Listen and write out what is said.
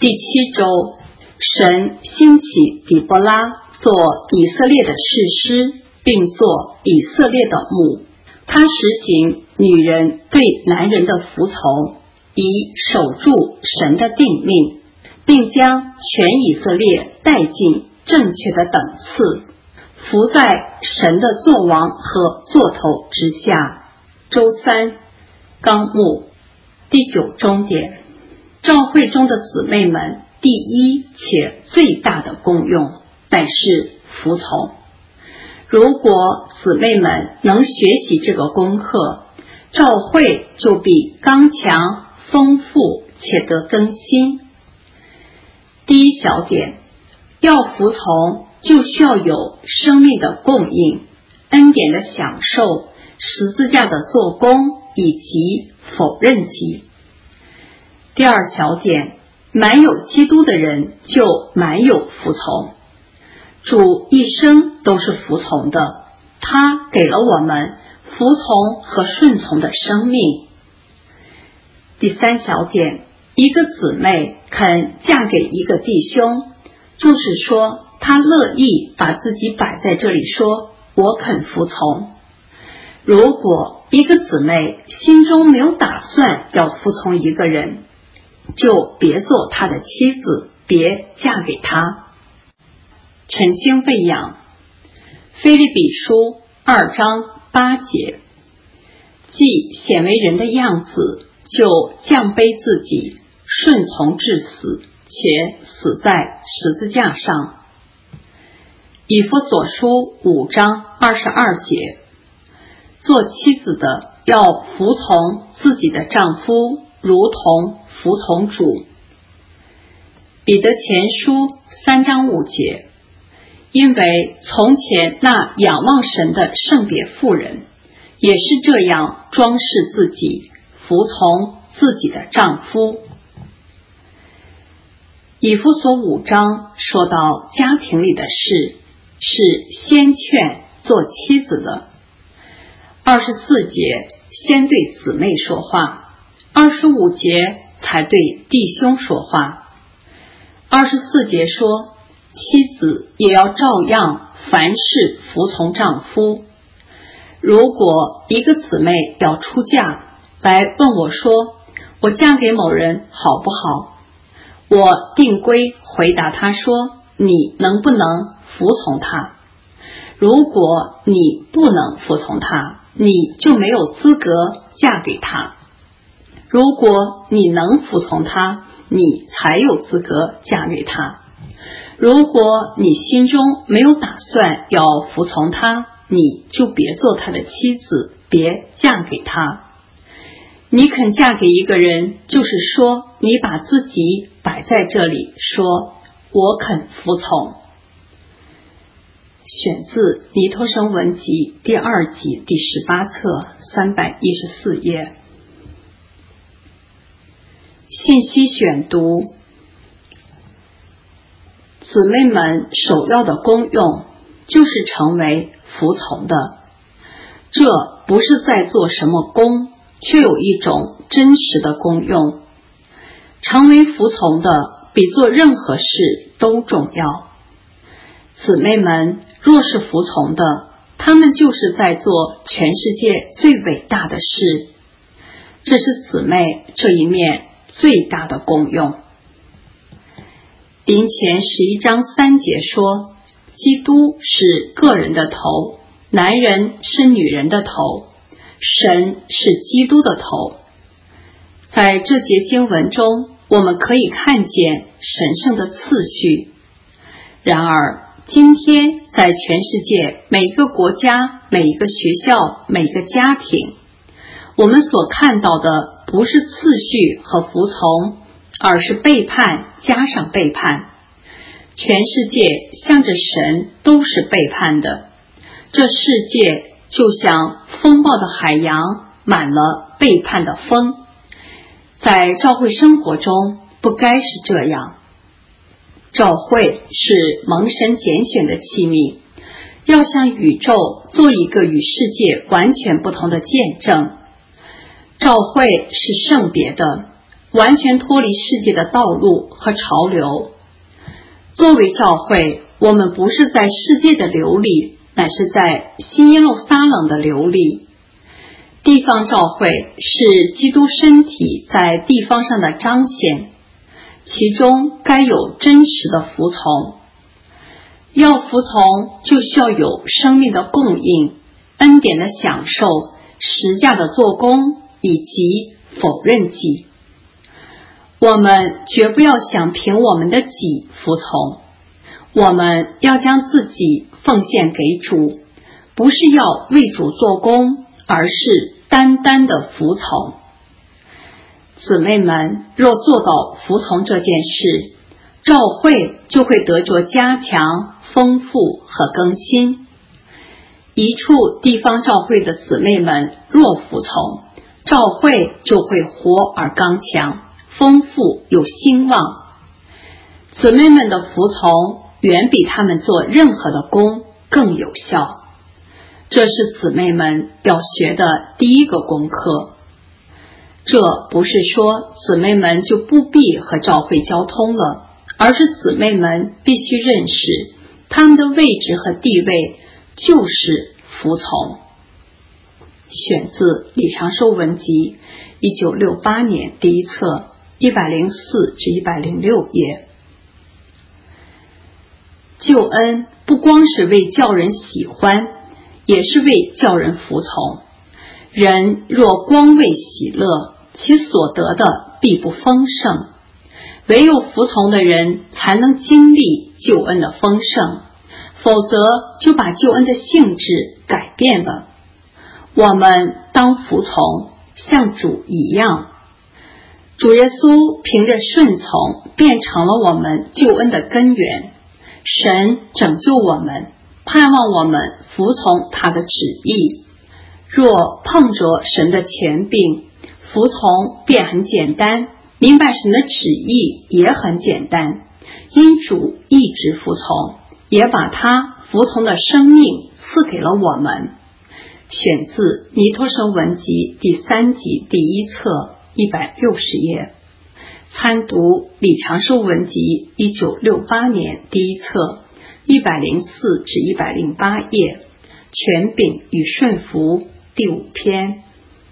第7周，神兴起底波拉做以色列的士师，并做以色列的母。他实行女人对男人的服从，以守住神的定命，并将全以色列带进正确的等次，服在神的作王和作头之下。周3，纲目。第9终点，召会中的姊妹们第一且最大的功用乃是服从。如果姊妹们能学习这个功课，召会就比刚强、丰富且得更新。第一小点，要服从就需要有生命的供应、恩典的享受、十字架的做工以及否认己。第二小点，满有基督的人就满有服从。主一生都是服从的，他给了我们服从和顺从的生命。第三小点，一个姊妹肯嫁给一个弟兄，就是说她乐意把自己摆在这里，说我肯服从。如果一个姊妹心中没有打算要服从一个人，就别做他的妻子，别嫁给他。晨星喂养，腓立比书2章8节，既显为人的样子，就降卑自己，顺从至死，且死在十字架上。以弗所书5章22节，做妻子的要服从自己的丈夫，如同服从主。彼得前书3章5节，因为从前那仰望神的圣别妇人，也是这样装饰自己，服从自己的丈夫。以弗所5章说到家庭里的事，是先劝做妻子的。24节先对姊妹说话，25节才对弟兄说话。24节说，妻子也要照样凡事服从丈夫。如果一个姊妹要出嫁，来问我说，我嫁给某人好不好？我定规回答她说，你能不能服从他？如果你不能服从他，你就没有资格嫁给他。如果你能服从他，你才有资格嫁给他。如果你心中没有打算要服从他，你就别做他的妻子，别嫁给他。你肯嫁给一个人，就是说你把自己摆在这里，说我肯服从。选自尼托生文集第2集第18册314页。信息选读，姊妹们首要的功用就是成为服从的，这不是在做什么功，却有一种真实的功用。成为服从的比做任何事都重要。姊妹们若是服从的，她们就是在做全世界最伟大的事，这是姊妹这一面最大的功用。林前11章3节说，基督是个人的头，男人是女人的头，神是基督的头。在这节经文中，我们可以看见神圣的次序。然而今天在全世界每个国家、每一个学校、每个家庭，我们所看到的不是次序和服从，而是背叛加上背叛。全世界向着神都是背叛的，这世界就像风暴的海洋，满了背叛的风。在教会生活中不该是这样。教会是蒙神拣选的器皿，要向宇宙做一个与世界完全不同的见证。教会是圣别的， 完全脱离世界的道路和潮流。作为教会，我们不是在世界的流里，乃是在新耶路撒冷的流里。地方教会是基督身体在地方上的彰显，其中该有真实的服从。要服从，就需要有生命的供应、恩典的享受、十架的做工以及否认己。我们绝不要想凭我们的己服从，我们要将自己奉献给主，不是要为主做工，而是单单的服从。姊妹们若做到服从这件事，教会就会得着加强、丰富和更新。一处地方教会的姊妹们若服从，教会就会活而刚强，丰富又兴旺。姊妹们的服从远比他们做任何的工更有效。这是姊妹们要学的第一个功课。这不是说姊妹们就不必和教会交通了，而是姊妹们必须认识他们的位置和地位就是服从。选自李长寿文集1968年第一册104至106页。救恩不光是为叫人喜欢，也是为叫人服从。人若光为喜乐，其所得的必不丰盛。唯有服从的人才能经历救恩的丰盛，否则就把救恩的性质改变了。我们当服从，像主一样。主耶稣凭着顺从变成了我们救恩的根源。神拯救我们，盼望我们服从他的旨意。若碰着神的权柄，服从便很简单，明白神的旨意也很简单。因主一直服从，也把他服从的生命赐给了我们。选自尼托生文集第3集第一册160页。参读李长寿文集1968年第一册104至108页。权柄与顺服第5篇。